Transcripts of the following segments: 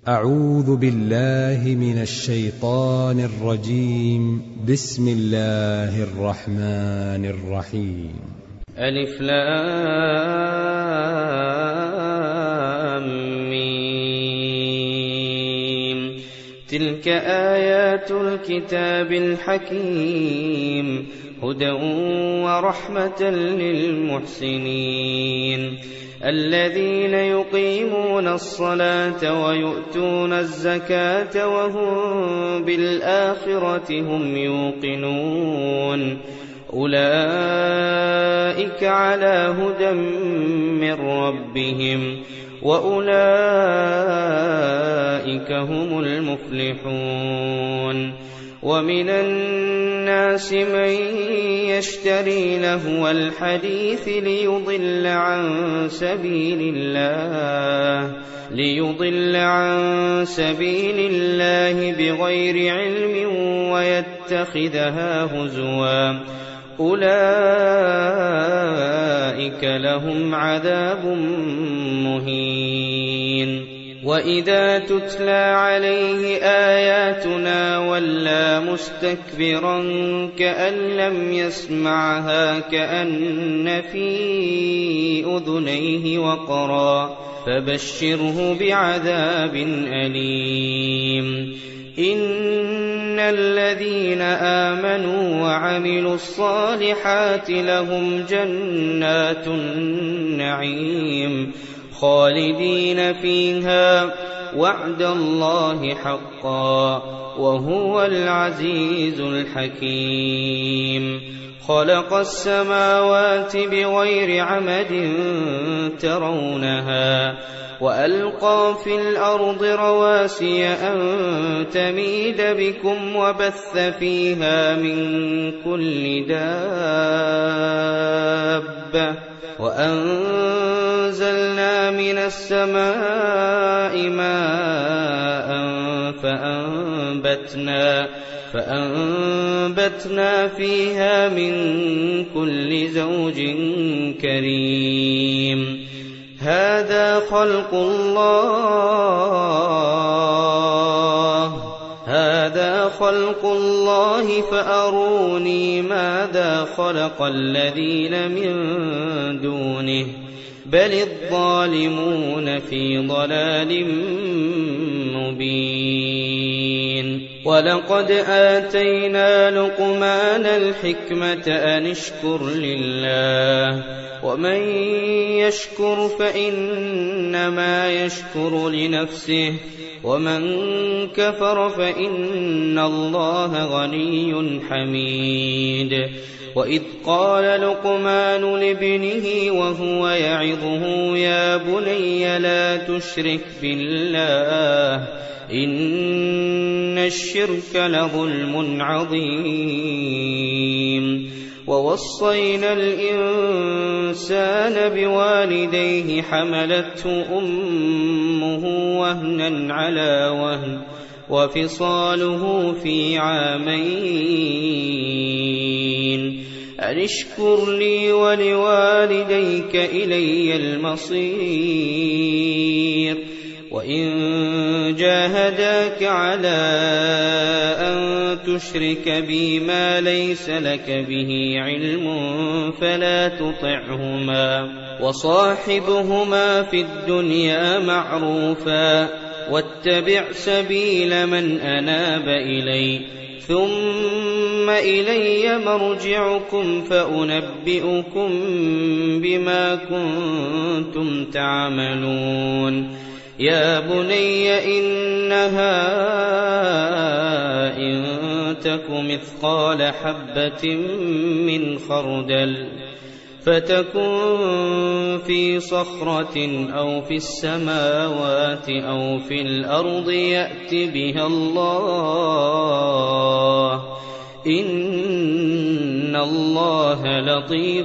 أعوذ بالله من الشيطان الرجيم. بسم الله الرحمن الرحيم. ألف لام ميم. تلك آيات الكتاب الحكيم، هدى ورحمة للمحسنين الذين يقيمون الصلاة ويؤتون الزكاة وهم بالآخرة هم يوقنون. أولئك على هدى من ربهم وأولئك هم المفلحون. ومن الناس من يشتري لهو الحديث ليضل عن سبيل الله بغير علم ويتخذها هزوا. أولئك لهم عذاب مهين. وإذا تتلى عليه آياتنا ولى مستكبرا كأن لم يسمعها كأن في أذنيه وقرا، فبشره بعذاب أليم. إن الذين آمنوا وعملوا الصالحات لهم جنات النعيم خالدين فيها، وعد الله حقا وهو العزيز الحكيم. خلق السماوات بغير عمد ترونها وألقى في الأرض رواسي أن تميد بكم وبث فيها من كل دابة، وأنزلنا من السماء ماء فأنبتنا فيها من كل زوج كريم. هذا خلق الله فأروني ماذا خلق الذين من دونه، بل الظالمون في ضلال مبين. ولقد آتينا لقمان الحكمة أن اشكر لله، ومن يشكر فإنما يشكر لنفسه، ومن كفر فإن الله غني حميد. وإذ قال لقمان لابنه وهو يعظه يا بني لا تشرك بالله إن الشرك لظلم عظيم. ووصينا الإنسان بوالديه حملته أمه وهنا على وهن وفصاله في عامين أن اشكر لي ولوالديك إلي المصير. وإن جاهداك على أن تشرك بي ما ليس لك به علم فلا تطعهما، وصاحبهما في الدنيا معروفا، واتبع سبيل من أناب إلي، ثم إلي مرجعكم فأنبئكم بما كنتم تعملون. يا بني إنها إن تك مثقال حبة من خردل فتكن في صخرة أو في السماوات أو في الأرض يأت بها الله إن الله لطيف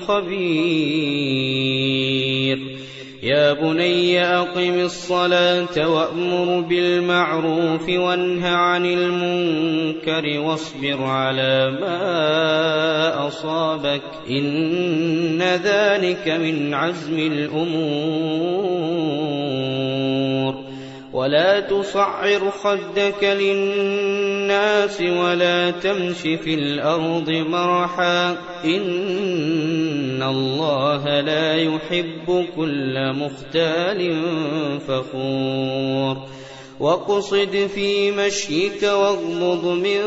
خبير. يا بني أقم الصلاة وأمر بالمعروف وانه عن المنكر واصبر على ما أصابك إن ذلك من عزم الأمور. ولا تصعر خدك للناس ولا تمش في الأرض مرحا إن الله لا يحب كل مختال فخور واقصد في مشيك واغضض من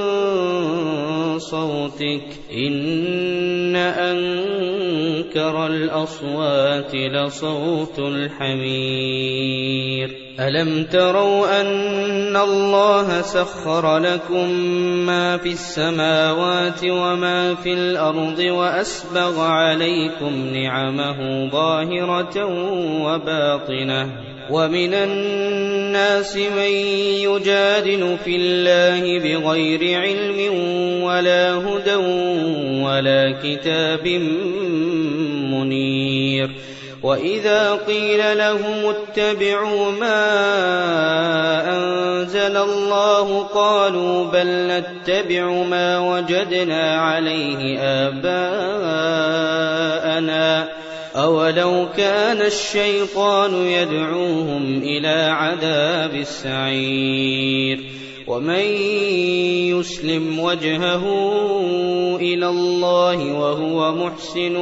صوتك إن أنكر الأصوات لصوت الحمير ألم تروا أن الله سخر لكم ما في السماوات وما في الأرض وأسبغ عليكم نعمه ظاهرة وباطنة ومن الناس من يجادل في الله بغير علم ولا هدى ولا كتاب منير وإذا قيل لهم اتبعوا ما أنزل الله قالوا بل نتبع ما وجدنا عليه آباءنا أولو كان الشيطان يدعوهم إلى عذاب السعير ومن يسلم وجهه إلى الله وهو محسن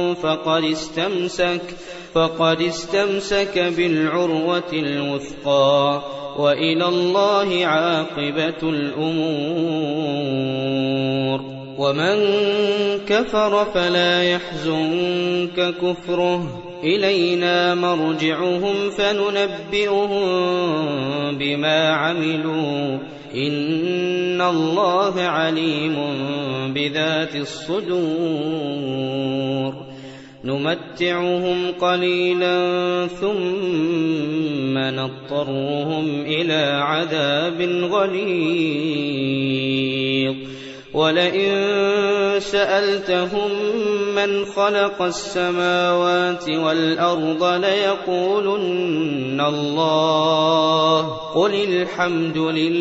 فقد استمسك بالعروة الوثقى وإلى الله عاقبة الأمور ومن كفر فلا يحزنك كفره إلينا مرجعهم فننبئهم بما عملوا إن الله عليم بذات الصدور نمتعهم قليلا ثم نضطرهم إلى عذاب غليظ ولئن سألتهم من خلق السماوات والأرض ليقولن الله قل الحمد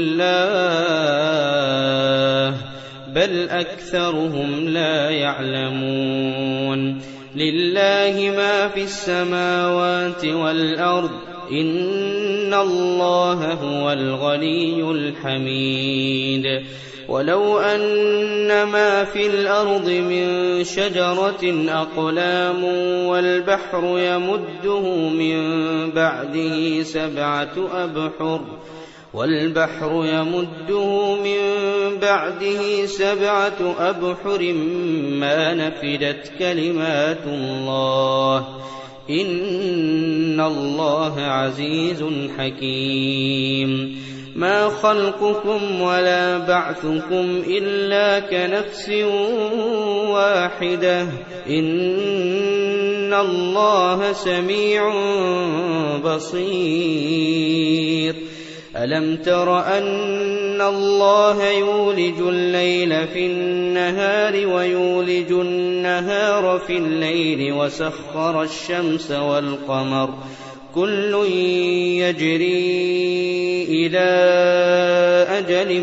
لله بل أكثرهم لا يعلمون لله ما في السماوات والأرض إن الله هو الغني الحميد ولو أن ما في الأرض من شجرة أقلام والبحر يمده من بعده سبعة أبحر ما نفدت كلمات الله إن الله عزيز حكيم ما خلقكم ولا بعثكم إلا كنفس واحدة إن الله سميع بصير ألم تر أن الله يولج الليل في النهار ويولج النهار في الليل وسخر الشمس والقمر كل يجري إلى أجل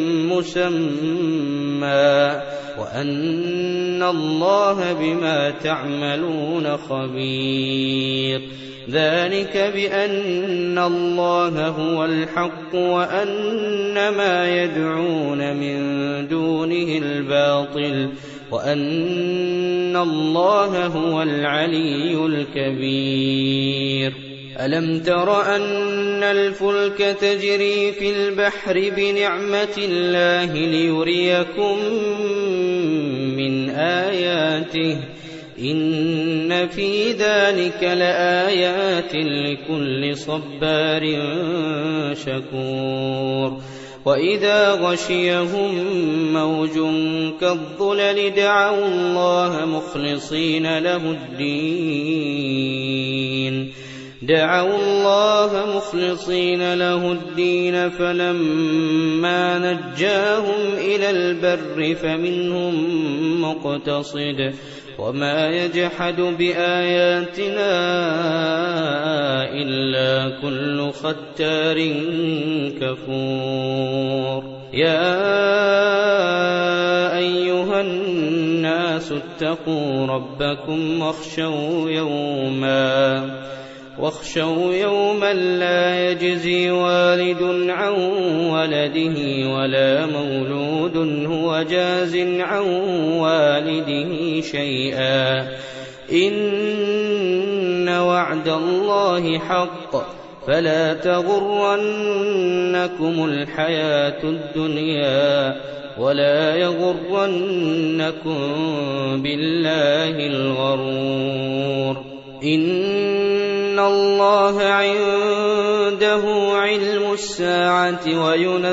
مسمى وأن الله بما تعملون خبير ذلك بأن الله هو الحق وأن ما يدعون من دونه الباطل وأن الله هو العلي الكبير ألم تر أن الفلك تجري في البحر بنعمة الله ليريكم من آياته إن في ذلك لآيات لكل صبار شكور وإذا غشيهم موج كالظلل دعوا الله مخلصين له الدين فلما نجاهم إلى البر فمنهم مقتصد وما يجحد بآياتنا إلا كل ختار كفور يا أيها الناس اتقوا ربكم واخشوا يوما لا يجزي والد عن ولده ولا مولود هو جاز عن والده شيئا إن وعد الله حق فلا تغرنكم الحياة الدنيا ولا يغرنكم بالله الغرور إن الله عنده علم الساعة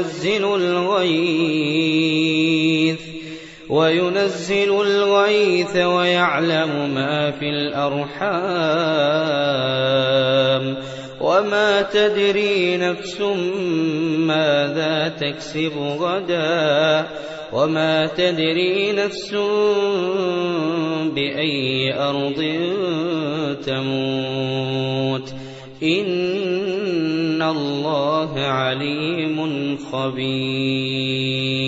وينزل الغيث ويعلم ما في الأرحام وما تدري نفس ماذا تكسب غدا وما تدري نفس بأي أرض تموت إن الله عليم خبير.